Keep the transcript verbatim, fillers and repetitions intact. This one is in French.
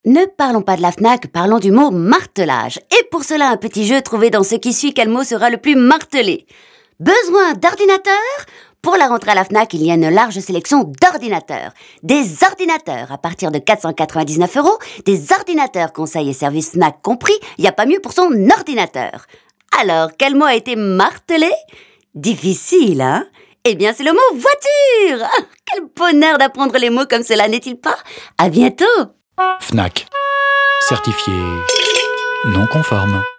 Ne parlons pas de la Fnac, parlons du mot martelage. Et pour cela, un petit jeu trouvé dans ce qui suit, quel mot sera le plus martelé? Besoin d'ordinateur? Pour la rentrée à la Fnac, il y a une large sélection d'ordinateurs. Des ordinateurs à partir de quatre cent quatre-vingt-dix-neuf euros, des ordinateurs conseils et services Fnac compris, il n'y a pas mieux pour son ordinateur. Alors, quel mot a été martelé? Difficile, hein? Eh bien, c'est le mot voiture! Ah, quel bonheur d'apprendre les mots comme cela, n'est-il pas? À bientôt! Fnac. Certifié non conforme.